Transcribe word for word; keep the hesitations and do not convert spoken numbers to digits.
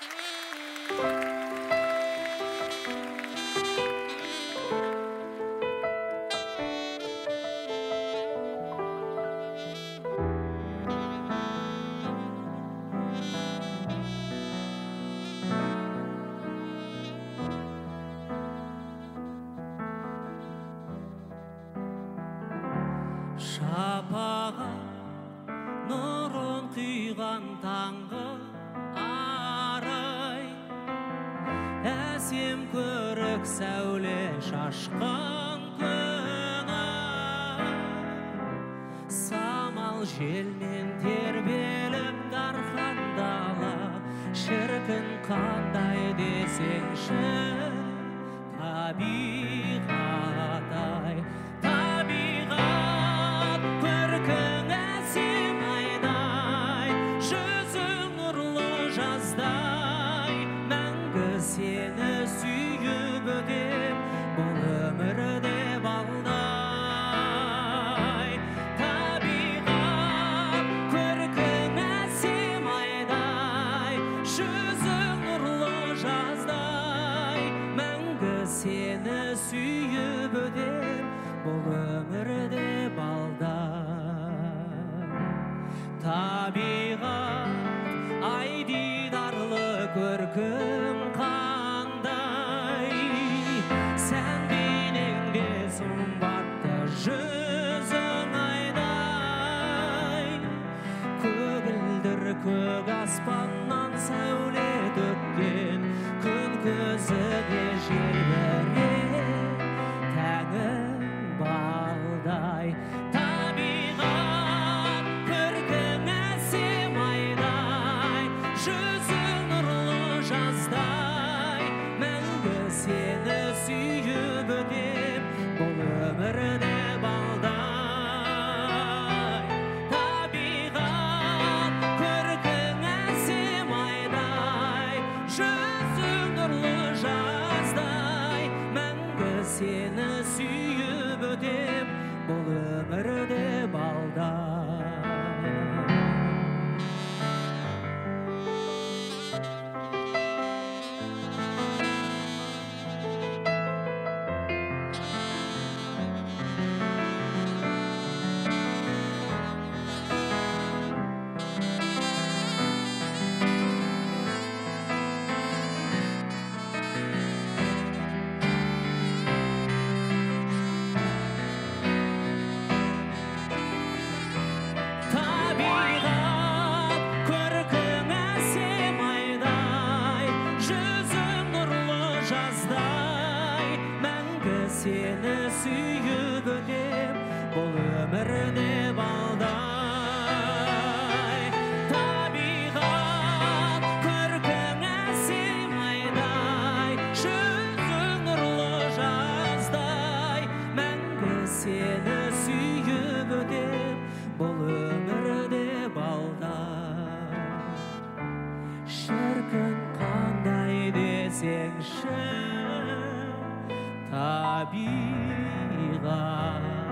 Шапаға нұрын құйған таңғы арай, әсем көрік сәуле шашқан күн ай. Самал желмен тербеліп дархан дала, шіркін қандай десеңші табиғат ай. Көркің әсем айдай, жүзің нұрлы жаздай, мәңгі сені сүйіп өтем, бұл өмірде балдай. Табиғат, көркің әсем айдай, жүзің нұрлы жаздай, мәңгі сені сүйіп өтем, бұл өмірде балдай. Табиғат, ай дидарлы көркің қандай, сән бейнеңде сымбатты жүзің айдай. Көгілдір көк аспаннан сәуле төккен, күн көзіге желбіреп тәңір балдай. Табиғат, көркің әсем айдай, жүзің нұрлы жаздай, мәңгі сені сүйіп өтем, бұл өмірде балдай. Табиғат, көркің әсем айдай, жүзің нұрлы жаздай, мәңгі сені сүйіп өтем, бұл өмірде балдай. Сені сүйіп өтем, бұл өмірде балдай. Табиғат, көркің әсем айдай, жүзің нұрлы жаздай, мәңгі сені сүйіп өтем, бұл өмірде балдай. Шіркін қандай десеңші табиғат.